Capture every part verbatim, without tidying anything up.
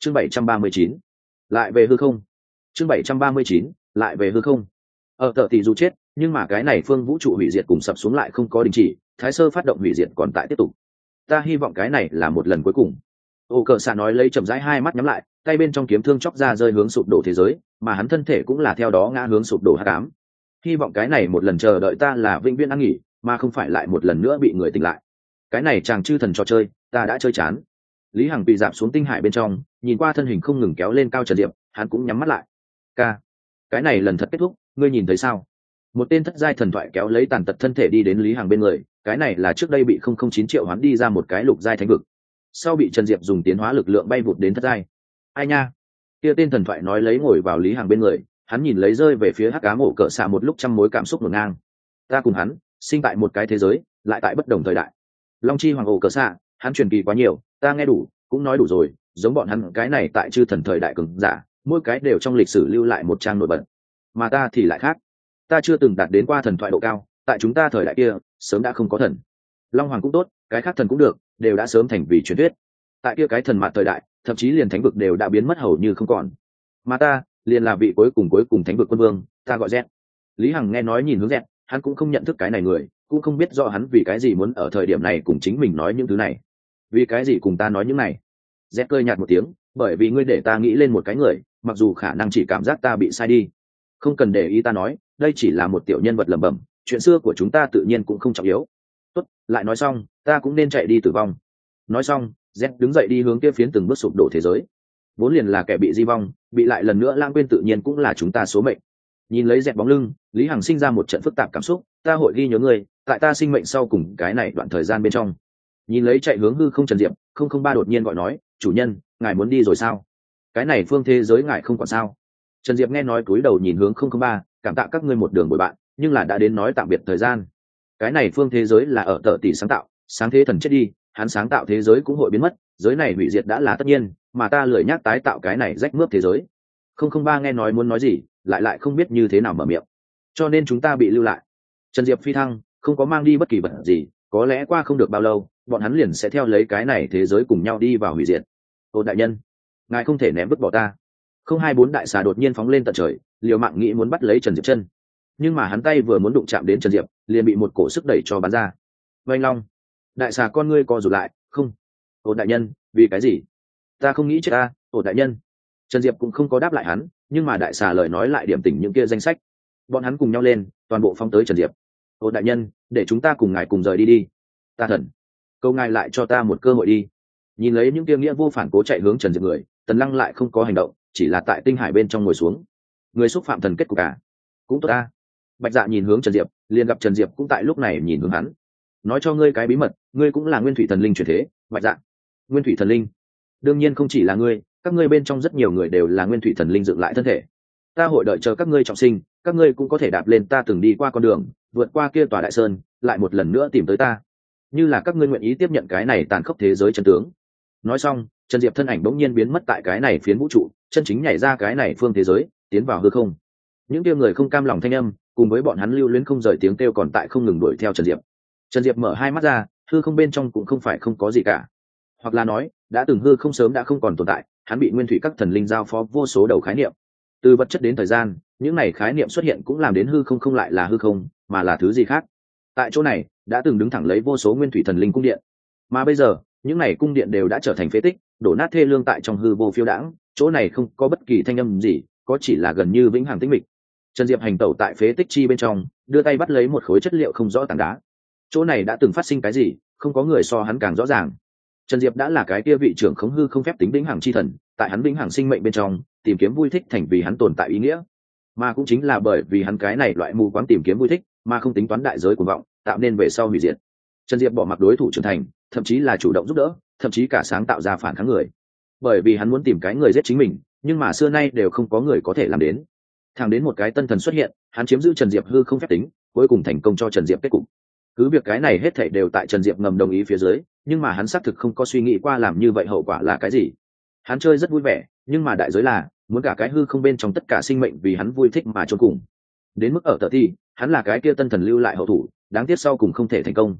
chương bảy trăm ba mươi chín, lại về hư không. chương bảy trăm ba mươi chín, lại về hư không. Ở tợ tỷ dù chết, nhưng mà cái này phương vũ trụ hủy diệt cùng sập xuống lại không có đình chỉ, thái sơ phát động hủy diệt còn tại tiếp tục. Ta hy vọng cái này là một lần cuối cùng. Ô cờ xạ nói lấy chậm rãi hai mắt nhắm lại, tay bên trong kiếm thương chóc ra rơi hướng sụp đổ thế giới, mà hắn thân thể cũng là theo đó ngã hướng sụp đổ hắc ám. Hy vọng cái này một lần chờ đợi ta là vĩnh viễn ăn nghỉ, mà không phải lại một lần nữa bị người tỉnh lại. Cái này chàng chư thần trò chơi, ta đã chơi chán. Lý Hằng bị dạp xuống tinh hải bên trong, nhìn qua thân hình không ngừng kéo lên cao Trần Diệp, hắn cũng nhắm mắt lại. Ca, cái này lần thật kết thúc, ngươi nhìn thấy sao? Một tên thất giai thần thoại kéo lấy tàn tật thân thể đi đến Lý Hằng bên người, cái này là trước đây bị không không chín triệu hoán đi ra một cái lục giai thánh vực, sau bị Trần Diệp dùng tiến hóa lực lượng bay vụt đến thất giai. Ai nha? Kia tên thần thoại nói lấy ngồi vào Lý Hằng bên người, hắn nhìn lấy rơi về phía hắc ám ổ cỡ xạ một lúc trăm mối cảm xúc ngổn ngang. Ta cùng hắn sinh tại một cái thế giới, lại tại bất đồng thời đại. Long chi hoàng ổ cỡ xạ, hắn truyền kỳ quá nhiều, ta nghe đủ, cũng nói đủ rồi, giống bọn hắn cái này tại chư thần thời đại cường giả, mỗi cái đều trong lịch sử lưu lại một trang nổi bật. Mà ta thì lại khác, ta chưa từng đạt đến qua thần thoại độ cao, tại chúng ta thời đại kia sớm đã không có thần. Long hoàng cũng tốt, cái khác thần cũng được, đều đã sớm thành vì truyền thuyết. Tại kia cái thần mạt thời đại, thậm chí liền thánh vực đều đã biến mất hầu như không còn. Mà ta liền là vị cuối cùng cuối cùng thánh vực quân vương, ta gọi Z. Lý Hằng nghe nói nhìn hướng Z, hắn cũng không nhận thức cái này người, cũng không biết rõ hắn vì cái gì muốn ở thời điểm này cùng chính mình nói những thứ này. Vì cái gì cùng ta nói những này? Z cười nhạt một tiếng, bởi vì ngươi để ta nghĩ lên một cái người, mặc dù khả năng chỉ cảm giác ta bị sai đi. Không cần để ý ta nói, đây chỉ là một tiểu nhân vật lẩm bẩm, chuyện xưa của chúng ta tự nhiên cũng không trọng yếu. Tốt, lại nói xong, ta cũng nên chạy đi tử vong. Nói xong, Z đứng dậy đi hướng kia phiến từng bước sụp đổ thế giới. Vốn liền là kẻ bị di vong, bị lại lần nữa lãng quên tự nhiên cũng là chúng ta số mệnh. Nhìn lấy Z bóng lưng, Lý Hằng sinh ra một trận phức tạp cảm xúc, ta hội ghi nhớ người, tại ta sinh mệnh sau cùng cái này đoạn thời gian bên trong. Nhìn lấy chạy hướng hư không Trần Diệp, không không ba đột nhiên gọi nói, chủ nhân, ngài muốn đi rồi sao? Cái này phương thế giới ngài không còn sao? Trần Diệp nghe nói cúi đầu nhìn hướng không không ba, cảm tạ các ngươi một đường bồi bạn, nhưng là đã đến nói tạm biệt thời gian. Cái này phương thế giới là ở tợ tỷ sáng tạo, sáng thế thần chết đi, hắn sáng tạo thế giới cũng hội biến mất, giới này hủy diệt đã là tất nhiên, mà ta lười nhác tái tạo cái này rách mướp thế giới. Không không ba nghe nói muốn nói gì, lại lại không biết như thế nào mở miệng, cho nên chúng ta bị lưu lại. Trần Diệp phi thăng, không có mang đi bất kỳ vật gì, có lẽ qua không được bao lâu, bọn hắn liền sẽ theo lấy cái này thế giới cùng nhau đi vào hủy diệt. Ô đại nhân, ngài không thể ném vứt bỏ ta. Không hai bốn đại xà đột nhiên phóng lên tận trời, liều mạng nghĩ muốn bắt lấy Trần Diệp chân, nhưng mà hắn tay vừa muốn đụng chạm đến Trần Diệp, liền bị một cổ sức đẩy cho bắn ra. Vành long, đại xà con ngươi co rụt lại, không. Ô đại nhân, vì cái gì? Ta không nghĩ chết ta, ô đại nhân. Trần Diệp cũng không có đáp lại hắn, nhưng mà đại xà lời nói lại điểm tỉnh những kia danh sách. Bọn hắn cùng nhau lên, toàn bộ phóng tới Trần Diệp. Ô đại nhân, để chúng ta cùng ngài cùng rời đi đi. Ta thần, câu ngài lại cho ta một cơ hội đi. Nhìn lấy những kia nghĩa vô phản cố chạy hướng Trần Diệp người, Tần Lăng lại không có hành động, chỉ là tại tinh hải bên trong ngồi xuống. Người xúc phạm thần kết của cả, cũng tốt ta. Bạch Dạ nhìn hướng Trần Diệp, liền gặp Trần Diệp cũng tại lúc này nhìn hướng hắn. Nói cho ngươi cái bí mật, ngươi cũng là nguyên thủy thần linh chuyển thế. Bạch Dạ, nguyên thủy thần linh? Đương nhiên không chỉ là ngươi, các ngươi bên trong rất nhiều người đều là nguyên thủy thần linh dựng lại thân thể. Ta hội đợi chờ các ngươi trọng sinh, các ngươi cũng có thể đạp lên ta từng đi qua con đường, vượt qua kia tòa đại sơn, lại một lần nữa tìm tới ta. Như là các ngươi nguyện ý tiếp nhận cái này tàn khốc thế giới chân tướng. Nói xong, Trần Diệp thân ảnh bỗng nhiên biến mất tại cái này phiến vũ trụ, chân chính nhảy ra cái này phương thế giới, tiến vào hư không. Những kia người không cam lòng thanh âm, cùng với bọn hắn lưu luyến không rời tiếng kêu còn tại không ngừng đuổi theo Trần Diệp. Trần Diệp mở hai mắt ra, hư không bên trong cũng không phải không có gì cả, hoặc là nói đã từng hư không sớm đã không còn tồn tại, hắn bị nguyên thủy các thần linh giao phó vô số đầu khái niệm. Từ vật chất đến thời gian, những này khái niệm xuất hiện cũng làm đến hư không không lại là hư không, mà là thứ gì khác. Tại chỗ này đã từng đứng thẳng lấy vô số nguyên thủy thần linh cung điện, mà bây giờ những này cung điện đều đã trở thành phế tích, đổ nát thê lương tại trong hư vô phiêu đãng. Chỗ này không có bất kỳ thanh âm gì, có chỉ là gần như vĩnh hằng tĩnh mịch. Trần Diệp hành tẩu tại phế tích chi bên trong, đưa tay bắt lấy một khối chất liệu không rõ tảng đá. Chỗ này đã từng phát sinh cái gì, không có người so hắn càng rõ ràng. Trần Diệp đã là cái kia vị trưởng khống hư không phép tính vĩnh hằng chi thần, tại hắn vĩnh hằng sinh mệnh bên trong, tìm kiếm vui thích thành vì hắn tồn tại ý nghĩa. Mà cũng chính là bởi vì hắn cái này loại mù quáng tìm kiếm vui thích, mà không tính toán đại giới cuồng vọng, tạo nên về sau hủy diệt. Trần Diệp bỏ mặc đối thủ trưởng thành, thậm chí là chủ động giúp đỡ, thậm chí cả sáng tạo ra phản kháng người. Bởi vì hắn muốn tìm cái người giết chính mình, nhưng mà xưa nay đều không có người có thể làm đến. Thẳng đến một cái tân thần xuất hiện, hắn chiếm giữ Trần Diệp hư không phép tính, cuối cùng thành công cho Trần Diệp kết cục. Cứ việc cái này hết thảy đều tại Trần Diệp ngầm đồng ý phía dưới, nhưng mà hắn xác thực không có suy nghĩ qua làm như vậy hậu quả là cái gì. Hắn chơi rất vui vẻ, nhưng mà đại giới là muốn cả cái hư không bên trong tất cả sinh mệnh vì hắn vui thích mà chôn cùng. Đến mức ở tờ thi, hắn là cái kia tân thần lưu lại hậu thủ, đáng tiếc sau cùng không thể thành công.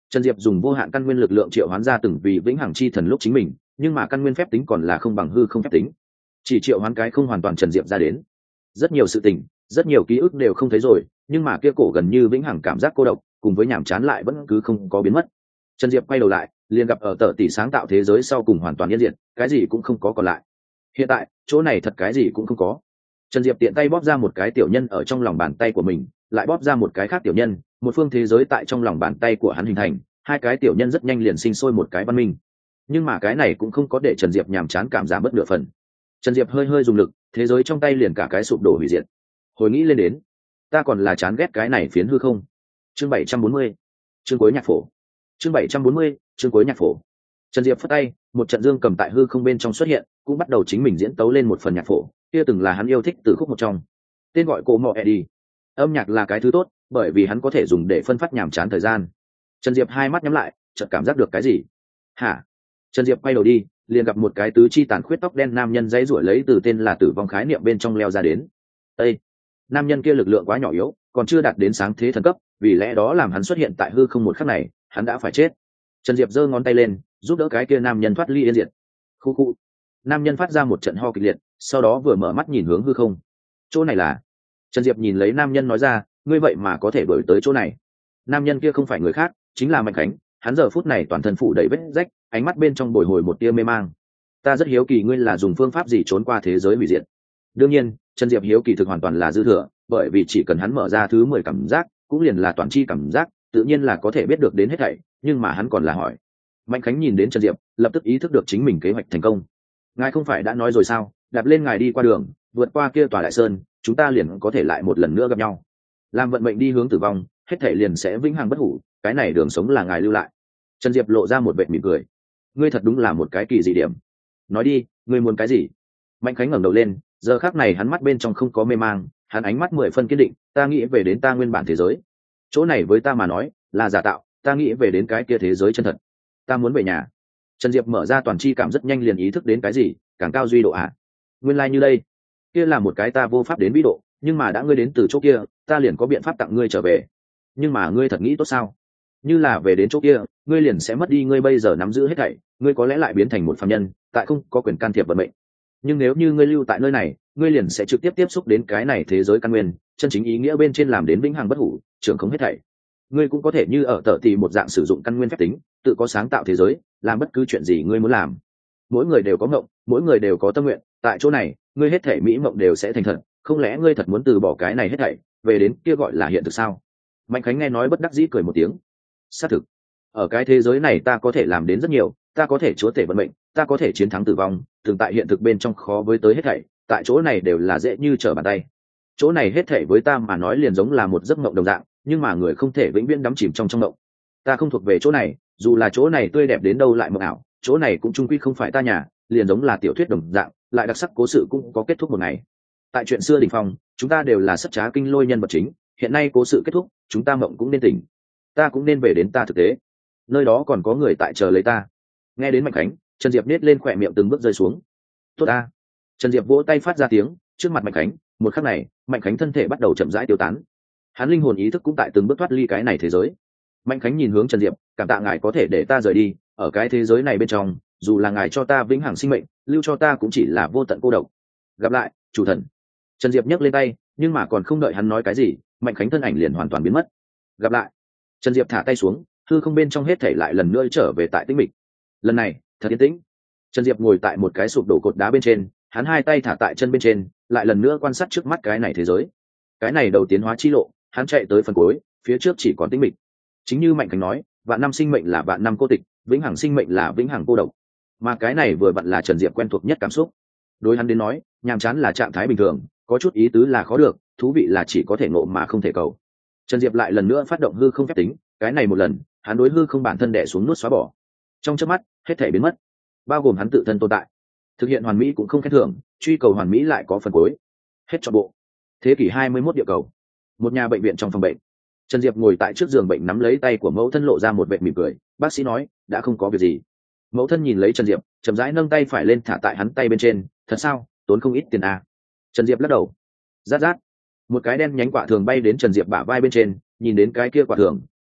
Trần Diệp dùng vô hạn căn nguyên lực lượng triệu hoán ra từng vì vĩnh hằng chi thần lúc chính mình, nhưng mà căn nguyên phép tính còn là không bằng hư không phép tính, chỉ triệu hoán cái không hoàn toàn Trần Diệp ra đến. Rất nhiều sự tình, rất nhiều ký ức đều không thấy rồi, nhưng mà kia cổ gần như vĩnh hằng cảm giác cô độc cùng với nhàm chán lại vẫn cứ không có biến mất. Trần Diệp quay đầu lại, liền gặp ở tợ tỷ sáng tạo thế giới sau cùng hoàn toàn yên diệt, cái gì cũng không có còn lại. Hiện tại chỗ này thật cái gì cũng không có. Trần Diệp tiện tay bóp ra một cái tiểu nhân ở trong lòng bàn tay của mình, lại bóp ra một cái khác tiểu nhân, một phương thế giới tại trong lòng bàn tay của hắn hình thành, hai cái tiểu nhân rất nhanh liền sinh sôi một cái văn minh. Nhưng mà cái này cũng không có để Trần Diệp nhàm chán cảm giác bất nửa phần. Trần Diệp hơi hơi dùng lực, thế giới trong tay liền cả cái sụp đổ hủy diệt. Hồi nghĩ lên đến, ta còn là chán ghét cái này phiến hư không. Chương bảy trăm bốn mươi, chương cuối nhạc phổ. Chương bảy trăm bốn mươi, chương cuối nhạc phổ. Trần Diệp phất tay, một trận dương cầm tại hư không bên trong xuất hiện, cũng bắt đầu chính mình diễn tấu lên một phần nhạc phổ, kia từng là hắn yêu thích từ khúc một trong, tên gọi Cổ Mọ Eddie. Âm nhạc là cái thứ tốt, bởi vì hắn có thể dùng để phân phát nhàm chán thời gian. Trần Diệp hai mắt nhắm lại, chợt cảm giác được cái gì. Hả? Trần Diệp quay đầu đi, liền gặp một cái tứ chi tàn khuyết tóc đen nam nhân dãy rủa lấy từ tên là tử vong khái niệm bên trong leo ra đến. Ê! Nam nhân kia lực lượng quá nhỏ yếu, còn chưa đạt đến sáng thế thần cấp, vì lẽ đó làm hắn xuất hiện tại hư không một khắc này, hắn đã phải chết. Trần Diệp giơ ngón tay lên, giúp đỡ cái kia nam nhân thoát ly yên diệt. Khu khu. Nam nhân phát ra một trận ho kịch liệt, sau đó vừa mở mắt nhìn hướng hư không. Chỗ này là? Trần Diệp nhìn lấy nam nhân nói ra, ngươi vậy mà có thể đổi tới chỗ này. Nam nhân kia không phải người khác, chính là Mạnh Khánh. Hắn giờ phút này toàn thân phủ đầy vết rách, ánh mắt bên trong bồi hồi một tia mê mang. Ta rất hiếu kỳ ngươi là dùng phương pháp gì trốn qua thế giới hủy diệt. Đương nhiên, Trần Diệp hiếu kỳ thực hoàn toàn là dư thừa, bởi vì chỉ cần hắn mở ra thứ mười cảm giác, cũng liền là toàn chi cảm giác, tự nhiên là có thể biết được đến hết thảy, nhưng mà hắn còn là hỏi. Mạnh Khánh nhìn đến Trần Diệp, lập tức ý thức được chính mình kế hoạch thành công. Ngài không phải đã nói rồi sao, đạp lên ngài đi qua đường, vượt qua kia tòa đại sơn, chúng ta liền có thể lại một lần nữa gặp nhau. Làm vận mệnh đi hướng tử vong, hết thảy liền sẽ vĩnh hằng bất hủ, cái này đường sống là ngài lưu lại. Trần Diệp lộ ra một vệt mỉm cười. Ngươi thật đúng là một cái kỳ dị điểm. Nói đi, ngươi muốn cái gì? Mạnh Khánh ngẩng đầu lên, giờ khắc này hắn mắt bên trong không có mê mang, hắn ánh mắt mười phân kiên định. Ta nghĩ về đến ta nguyên bản thế giới. Chỗ này với ta mà nói là giả tạo, ta nghĩ về đến cái kia thế giới chân thật. Ta muốn về nhà. Trần Diệp mở ra toàn chi cảm rất nhanh liền ý thức đến cái gì, càng cao duy độ ạ. À? Nguyên lai like như đây, kia là một cái ta vô pháp đến vĩ độ, nhưng mà đã ngươi đến từ chỗ kia, ta liền có biện pháp tặng ngươi trở về. Nhưng mà ngươi thật nghĩ tốt sao? Như là về đến chỗ kia, ngươi liền sẽ mất đi ngươi bây giờ nắm giữ hết thảy, ngươi có lẽ lại biến thành một phàm nhân, tại không có quyền can thiệp vận mệnh. Nhưng nếu như ngươi lưu tại nơi này, ngươi liền sẽ trực tiếp tiếp xúc đến cái này thế giới căn nguyên, chân chính ý nghĩa bên trên làm đến vĩnh hằng bất hủ, trưởng không hết thảy. Ngươi cũng có thể như ở tợ tỷ một dạng sử dụng căn nguyên phép tính, tự có sáng tạo thế giới, làm bất cứ chuyện gì ngươi muốn làm. Mỗi người đều có mộng, mỗi người đều có tâm nguyện, tại chỗ này, ngươi hết thảy mỹ mộng đều sẽ thành thật, không lẽ ngươi thật muốn từ bỏ cái này hết thảy, về đến kia gọi là hiện thực sao? Mạnh Khánh nghe nói bất đắc dĩ cười một tiếng. Xác thực, ở cái thế giới này ta có thể làm đến rất nhiều, ta có thể chúa tể vận mệnh, ta có thể chiến thắng tử vong, thường tại hiện thực bên trong khó với tới hết thảy, tại chỗ này đều là dễ như trở bàn tay. Chỗ này hết thảy với ta mà nói liền giống là một giấc mộng đồng dạng, nhưng mà người không thể vĩnh viễn đắm chìm trong trong mộng. Ta không thuộc về chỗ này, dù là chỗ này tươi đẹp đến đâu lại mộng ảo, chỗ này cũng chung quy không phải ta nhà, liền giống là tiểu thuyết đồng dạng, lại đặc sắc cố sự cũng có kết thúc một ngày. Tại chuyện xưa đỉnh phong, chúng ta đều là sất trá kinh lôi nhân vật chính, hiện nay cố sự kết thúc, chúng ta mộng cũng nên tỉnh, ta cũng nên về đến ta thực tế, nơi đó còn có người tại chờ lấy ta. Nghe đến Mạnh Khánh, Trần Diệp nết lên khỏe miệng từng bước rơi xuống. Tốt ta. Trần Diệp vỗ tay phát ra tiếng, trước mặt Mạnh Khánh, một khắc này, Mạnh Khánh thân thể bắt đầu chậm rãi tiêu tán, hắn linh hồn ý thức cũng tại từng bước thoát ly cái này thế giới. Mạnh Khánh nhìn hướng Trần Diệp, cảm tạ ngài có thể để ta rời đi, ở cái thế giới này bên trong, dù là ngài cho ta vĩnh hằng sinh mệnh, lưu cho ta cũng chỉ là vô tận cô độc. Gặp lại, chủ thần. Trần Diệp nhấc lên tay, nhưng mà còn không đợi hắn nói cái gì, Mạnh Khánh thân ảnh liền hoàn toàn biến mất. Gặp lại. Trần Diệp thả tay xuống, hư không bên trong hết thảy lại lần nữa trở về tại tĩnh mịch. Lần này, thật yên tĩnh. Trần Diệp ngồi tại một cái sụp đổ cột đá bên trên, hắn hai tay thả tại chân bên trên, lại lần nữa quan sát trước mắt cái này thế giới. Cái này đầu tiến hóa chi lộ, hắn chạy tới phần cuối, phía trước chỉ còn tĩnh mịch. Chính như Mạnh Khánh nói, vạn năm sinh mệnh là vạn năm cô tịch, vĩnh hằng sinh mệnh là vĩnh hằng cô độc. Mà cái này vừa vặn là Trần Diệp quen thuộc nhất cảm xúc. Đối hắn đến nói, nhàm chán là trạng thái bình thường, có chút ý tứ là khó được, thú vị là chỉ có thể ngộ mà không thể cầu. Trần Diệp lại lần nữa phát động hư không phép tính, cái này một lần, hắn đối hư không bản thân đè xuống nuốt xóa bỏ. Trong chớp mắt, hết thể biến mất, bao gồm hắn tự thân tồn tại. Thực hiện hoàn mỹ cũng không khen thưởng, truy cầu hoàn mỹ lại có phần cuối. Hết trọn bộ. Thế kỷ hai mươi mốt địa cầu. Một nhà bệnh viện trong phòng bệnh. Trần Diệp ngồi tại trước giường bệnh nắm lấy tay của mẫu thân lộ ra một vệt mỉm cười, bác sĩ nói, đã không có việc gì. Mẫu thân nhìn lấy Trần Diệp, chậm rãi nâng tay phải lên thả tại hắn tay bên trên, thật sao, tốn không ít tiền à. Trần Diệp lắc đầu. Rát rát. Một cái đen nhánh quả thường bay đến Trần Diệp bả vai bên trên, nhìn đến cái kia quả thường,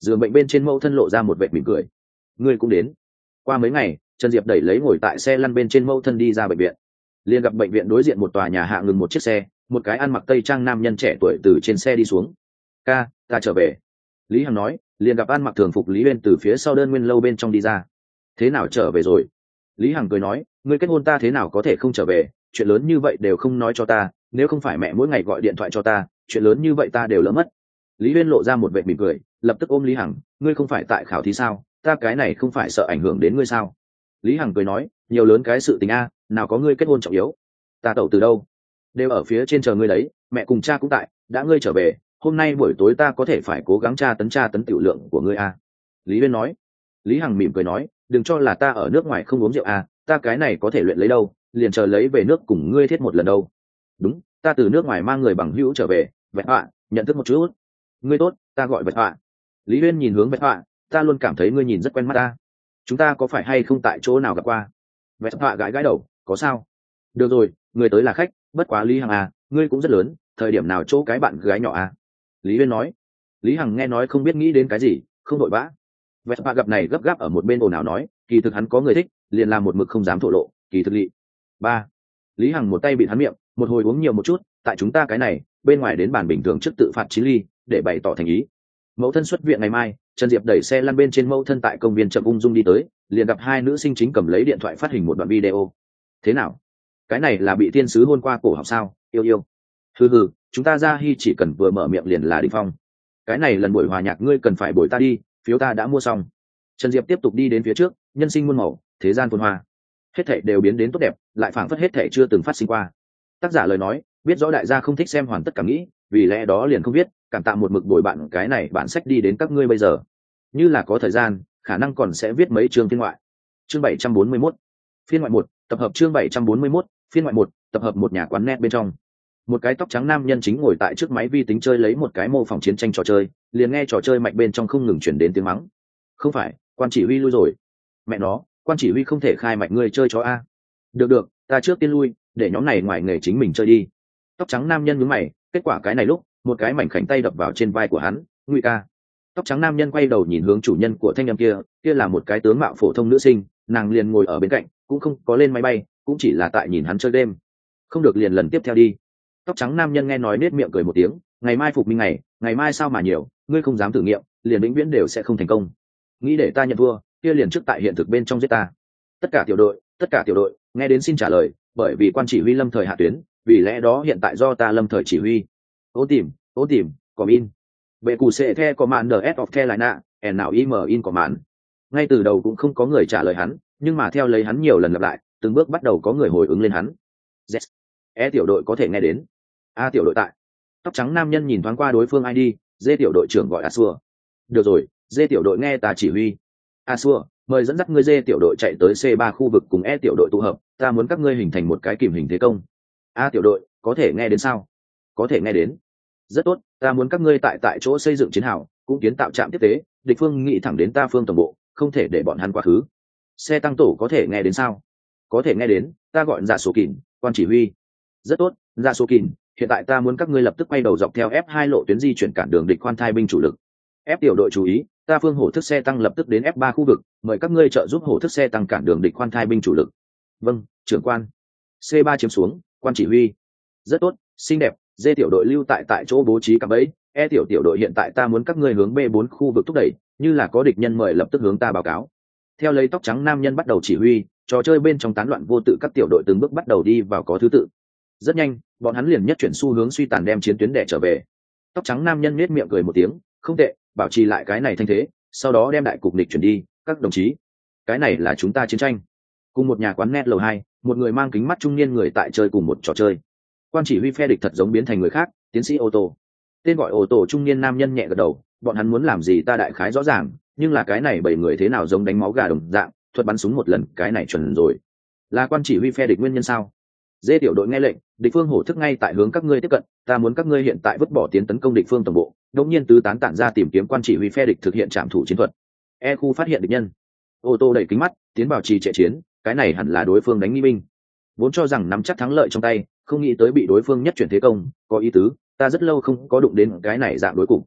giường bệnh bên trên mẫu thân lộ ra một vệt mỉm cười. Ngươi cũng đến. Qua mấy ngày, Trần Diệp đẩy lấy ngồi tại xe lăn bên trên mẫu thân đi ra bệnh viện. Liền gặp bệnh viện đối diện một tòa nhà hạ ngừng một chiếc xe, một cái ăn mặc tây trang nam nhân trẻ tuổi từ trên xe đi xuống. Ca, ta trở về. Lý Hằng nói. Liền gặp ăn mặc thường phục Lý Uyên từ phía sau đơn nguyên lâu bên trong đi ra. Thế nào trở về rồi? Lý Hằng cười nói. Ngươi kết hôn ta thế nào có thể không trở về, chuyện lớn như vậy đều không nói cho ta, nếu không phải mẹ mỗi ngày gọi điện thoại cho ta, chuyện lớn như vậy ta đều lỡ mất. Lý Uyên lộ ra một vệt mỉm cười, lập tức ôm Lý Hằng. Ngươi không phải tại khảo thí sao, ta cái này không phải sợ ảnh hưởng đến ngươi sao? Lý Hằng cười nói. Nhiều lớn cái sự tình a, nào có ngươi kết hôn trọng yếu. Ta tẩu từ đâu đều ở phía trên chờ ngươi đấy, mẹ cùng cha cũng tại, đã ngươi trở về, hôm nay buổi tối ta có thể phải cố gắng tra tấn tra tấn tiểu lượng của ngươi a. Lý Uyên nói. Lý Hằng mỉm cười nói. Đừng cho là ta ở nước ngoài không uống rượu a, ta cái này có thể luyện lấy đâu, liền chờ lấy về nước cùng ngươi thiết một lần đâu. Đúng, ta từ nước ngoài mang người bằng hữu trở về. Vẹt họa, nhận thức một chút. Ngươi tốt, ta gọi Vẹt họa. Lý Uyên nhìn hướng Vẹt họa. Ta luôn cảm thấy ngươi nhìn rất quen mắt ta, chúng ta có phải hay không tại chỗ nào gặp qua? Vẹt họa gãi gãi đầu. Có sao? Được rồi, người tới là khách, bất quá Lý Hằng à, ngươi cũng rất lớn, thời điểm nào chỗ cái bạn gái nhỏ à? Lý Uyên nói. Lý Hằng nghe nói không biết nghĩ đến cái gì, không đội vã. Vẹt họa gặp này gấp gáp ở một bên ồn ào nói, kỳ thực hắn có người thích, liền làm một mực không dám thổ lộ, kỳ thực lị. Ba. Lý Hằng một tay bịt hắn miệng, một hồi uống nhiều một chút, tại chúng ta cái này, bên ngoài đến bàn bình thường trước tự phạt chín ly, để bày tỏ thành ý. Mẫu thân xuất viện ngày mai, Trần Diệp đẩy xe lăn bên trên mẫu thân tại công viên chậm ung dung đi tới, liền gặp hai nữ sinh chính cầm lấy điện thoại phát hình một đoạn video. Thế nào? Cái này là bị thiên sứ hôn qua cổ học sao? Yêu yêu. Hừ hừ, chúng ta ra hy chỉ cần vừa mở miệng liền là đỉnh phong. Cái này lần buổi hòa nhạc ngươi cần phải bồi ta đi, phiếu ta đã mua xong. Trần Diệp tiếp tục đi đến phía trước, nhân sinh muôn màu, thế gian phồn hoa. Hết thảy đều biến đến tốt đẹp, lại phảng phất hết thảy chưa từng phát sinh qua. Tác giả lời nói, biết rõ đại gia không thích xem hoàn tất cảm nghĩ, vì lẽ đó liền không biết, cảm tạ một mực bồi bạn cái này bản sách đi đến các ngươi bây giờ. Như là có thời gian, khả năng còn sẽ viết mấy chương phiên ngoại. Chương bảy trăm bốn mươi mốt. Phiên ngoại một, tập hợp chương bảy trăm bốn mươi mốt, phiên ngoại một, tập hợp một nhà quán net bên trong. Một cái tóc trắng nam nhân chính ngồi tại trước máy vi tính chơi lấy một cái mô phỏng chiến tranh trò chơi, liền nghe trò chơi mạch bên trong không ngừng chuyển đến tiếng mắng. Không phải, quan chỉ huy lui rồi. Mẹ nó, quan chỉ huy không thể khai mạch ngươi chơi chó a. Được được, ta trước tiên lui, để nhóm này ngoài nghề chính mình chơi đi. Tóc trắng nam nhân nhướng mày, kết quả cái này lúc, một cái mảnh khảnh tay đập vào trên vai của hắn. Ngụy ca. Tóc trắng nam nhân quay đầu nhìn hướng chủ nhân của thanh âm kia, kia là một cái tướng mạo phổ thông nữ sinh, nàng liền ngồi ở bên cạnh, cũng không có lên máy bay, cũng chỉ là tại nhìn hắn chơi đêm. Không được liền lần tiếp theo đi. Tóc trắng nam nhân nghe nói nết miệng cười một tiếng, ngày mai phục minh ngày, ngày mai sao mà nhiều, ngươi không dám thử nghiệm, liền vĩnh viễn đều sẽ không thành công. Nghĩ để ta nhận thua, kia liền trước tại hiện thực bên trong giết ta. Tất cả tiểu đội, tất cả tiểu đội, nghe đến xin trả lời, bởi vì quan chỉ huy lâm thời hạ tuyến, vì lẽ đó hiện tại do ta lâm thời chỉ huy. Ô tìm, ô tìm, có in. Bệ cụ sẽ the commander s of the lại nạ, and nào im in có màn. Ngay từ đầu cũng không có người trả lời hắn, nhưng mà theo lấy hắn nhiều lần lặp lại, từng bước bắt đầu có người hồi ứng lên hắn. Yes. E tiểu đội có thể nghe đến. A tiểu đội tại. Tóc trắng nam nhân nhìn thoáng qua đối phương i đê, D tiểu đội trưởng gọi Asua. Được rồi, D tiểu đội nghe ta chỉ huy. Asua, mời dẫn dắt ngươi D tiểu đội chạy tới C ba khu vực cùng E tiểu đội tụ hợp, ta muốn các ngươi hình thành một cái kìm hình thế công. A tiểu đội, có thể nghe đến sao? Có thể nghe đến. Rất tốt, ta muốn các ngươi tại tại chỗ xây dựng chiến hào, cũng kiến tạo trạm tiếp tế, địch phương nghĩ thẳng đến ta phương tổng bộ, không thể để bọn hắn quá khứ. Xe tăng tổ có thể nghe đến sao? Có thể nghe đến, ta gọi Dạ Số Kình, quan chỉ huy. Rất tốt, Dạ Số Kình, hiện tại ta muốn các ngươi lập tức quay đầu dọc theo F hai lộ tuyến di chuyển cản đường địch khoan thai binh chủ lực. F tiểu đội chú ý, ta phương hổ thức xe tăng lập tức đến F ba khu vực, mời các ngươi trợ giúp hổ thức xe tăng cản đường địch khoan thai binh chủ lực. Vâng, trưởng quan. C ba chiếm xuống, quan chỉ huy. Rất tốt, xinh đẹp, D tiểu đội lưu tại tại chỗ bố trí cạm bẫy, E tiểu tiểu đội hiện tại ta muốn các ngươi hướng B bốn khu vực thúc đẩy, như là có địch nhân mời lập tức hướng ta báo cáo. Theo lấy tóc trắng nam nhân bắt đầu chỉ huy, trò chơi bên trong tán loạn vô tự các tiểu đội từng bước bắt đầu đi vào có thứ tự. Rất nhanh, bọn hắn liền nhất chuyển xu hướng suy tàn đem chiến tuyến đẻ trở về. Tóc trắng nam nhân nhếch miệng cười một tiếng, không tệ, bảo trì lại cái này thanh thế, sau đó đem đại cục địch chuyển đi, các đồng chí. Cái này là chúng ta chiến tranh. Cùng một nhà quán net lầu hai, một người mang kính mắt trung niên người tại chơi cùng một trò chơi. Quan chỉ huy phe địch thật giống biến thành người khác, tiến sĩ ô tô. Tên gọi ô tô trung niên nam nhân nhẹ gật đầu, bọn hắn muốn làm gì ta đại khái rõ ràng, nhưng là cái này bảy người thế nào giống đánh máu gà đồng dạng, thuật bắn súng một lần, cái này chuẩn rồi. Là quan chỉ huy phe địch nguyên nhân sao? Dê tiểu đội nghe lệnh, địch phương hổ thức ngay tại hướng các ngươi tiếp cận, ta muốn các ngươi hiện tại vứt bỏ tiến tấn công địch phương tổng bộ, đột nhiên tứ tán tản ra tìm kiếm quan chỉ huy phe địch thực hiện trảm thủ chiến thuật. E khu phát hiện địch nhân. Ô tô đẩy kính mắt, tiến vào trì trệ chiến, cái này hẳn là đối phương đánh nghi binh. Vốn cho rằng nắm chắc thắng lợi trong tay, không nghĩ tới bị đối phương nhất chuyển thế công, có ý tứ, ta rất lâu không có đụng đến cái này dạng đối cục.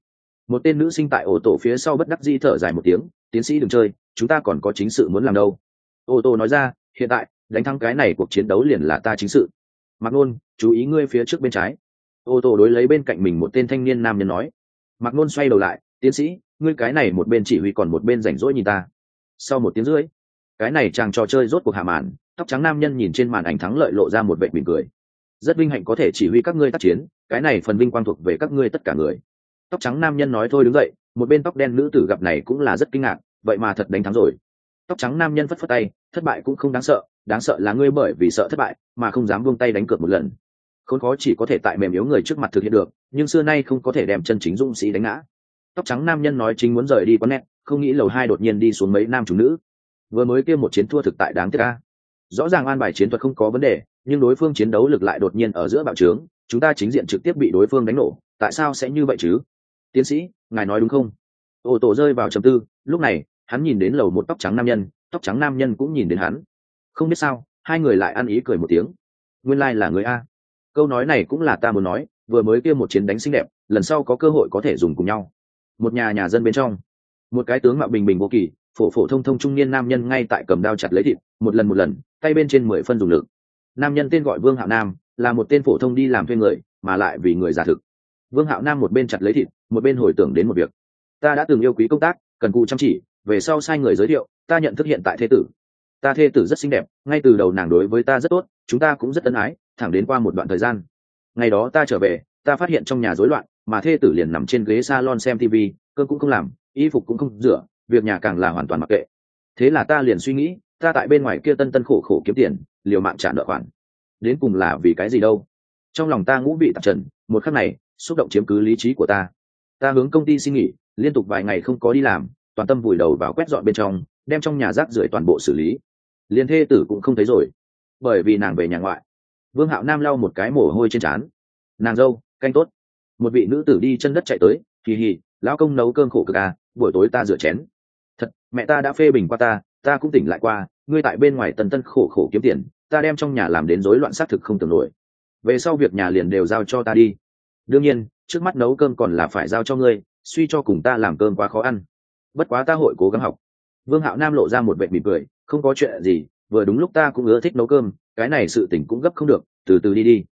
Một tên nữ sinh tại ô tô phía sau bất đắc dĩ thở dài một tiếng, tiến sĩ đừng chơi, chúng ta còn có chính sự muốn làm đâu. Ô tô nói ra, hiện tại đánh thắng cái này cuộc chiến đấu liền là ta chính sự. Mạc Nôn, chú ý ngươi phía trước bên trái. Ô tô đối lấy bên cạnh mình một tên thanh niên nam nhân nói. Mạc Nôn xoay đầu lại, tiến sĩ, ngươi cái này một bên chỉ huy còn một bên rảnh rỗi nhìn ta. Sau một tiếng rưỡi, cái này chàng trò chơi rốt cuộc hạ màn, tóc trắng nam nhân nhìn trên màn ảnh thắng lợi lộ ra một vệ mỉm cười. Rất vinh hạnh có thể chỉ huy các ngươi tác chiến, cái này phần vinh quang thuộc về các ngươi tất cả người. Tóc trắng nam nhân nói thôi đứng dậy, một bên tóc đen nữ tử gặp này cũng là rất kinh ngạc, vậy mà thật đánh thắng rồi. Tóc trắng nam nhân phất phất tay, thất bại cũng không đáng sợ, đáng sợ là ngươi bởi vì sợ thất bại mà không dám buông tay đánh cược một lần. Khốn khó chỉ có thể tại mềm yếu người trước mặt thực hiện được, nhưng xưa nay không có thể đem chân chính dũng sĩ đánh ngã. Tóc trắng nam nhân nói chính muốn rời đi quán net, không nghĩ lầu hai đột nhiên đi xuống mấy nam chủ nữ. Vừa mới kia một chiến thua thực tại đáng tiếc a. Rõ ràng an bài chiến thuật không có vấn đề, nhưng đối phương chiến đấu lực lại đột nhiên ở giữa bạo trướng, chúng ta chính diện trực tiếp bị đối phương đánh nổ, tại sao sẽ như vậy chứ? Tiến sĩ, ngài nói đúng không? Ô tô rơi vào trầm tư, lúc này hắn nhìn đến lầu một tóc trắng nam nhân, tóc trắng nam nhân cũng nhìn đến hắn. Không biết sao, hai người lại ăn ý cười một tiếng. Nguyên lai like là người a. Câu nói này cũng là ta muốn nói, vừa mới kia một chiến đánh xinh đẹp, lần sau có cơ hội có thể dùng cùng nhau. Một nhà nhà dân bên trong, một cái tướng mạo bình bình vô kỳ, phổ phổ thông thông trung niên nam nhân ngay tại cầm đao chặt lấy thịt, một lần một lần, tay bên trên mười phân dùng lực. Nam nhân tên gọi Vương Hạo Nam, là một tên phổ thông đi làm thuê người, mà lại vì người giả thực. Vương Hạo Nam một bên chặt lấy thịt, một bên hồi tưởng đến một việc. Ta đã từng yêu quý công tác, cần cù chăm chỉ, về sau sai người giới thiệu, ta nhận thức hiện tại thê tử. Ta thê tử rất xinh đẹp, ngay từ đầu nàng đối với ta rất tốt, chúng ta cũng rất ân ái, thẳng đến qua một đoạn thời gian. Ngày đó ta trở về, ta phát hiện trong nhà rối loạn, mà thê tử liền nằm trên ghế salon xem tivi, cơm cũng không làm, y phục cũng không rửa, việc nhà càng là hoàn toàn mặc kệ. Thế là ta liền suy nghĩ, ta tại bên ngoài kia tân tân khổ khổ kiếm tiền, liều mạng trả nợ khoản, đến cùng là vì cái gì đâu? Trong lòng ta ngũ vị tạp trần, một khắc này xúc động chiếm cứ lý trí của ta. Ta hướng công ty xin nghỉ, liên tục vài ngày không có đi làm, toàn tâm vùi đầu vào quét dọn bên trong, đem trong nhà rác rưởi toàn bộ xử lý. Liên thê tử cũng không thấy rồi, bởi vì nàng về nhà ngoại. Vương Hạo Nam lau một cái mồ hôi trên trán. Nàng dâu canh tốt. Một vị nữ tử đi chân đất chạy tới, hì hì, lão công nấu cơm khổ cực à, buổi tối ta rửa chén. Thật, mẹ ta đã phê bình qua ta, ta cũng tỉnh lại qua, ngươi tại bên ngoài tần tân khổ khổ kiếm tiền, ta đem trong nhà làm đến rối loạn xác thực không tưởng nổi. Về sau việc nhà liền đều giao cho ta đi. Đương nhiên, trước mắt nấu cơm còn là phải giao cho ngươi, suy cho cùng ta làm cơm quá khó ăn. Bất quá ta hội cố gắng học. Vương Hạo Nam lộ ra một vẻ mỉm cười, không có chuyện gì, vừa đúng lúc ta cũng ưa thích nấu cơm, cái này sự tình cũng gấp không được, từ từ đi đi.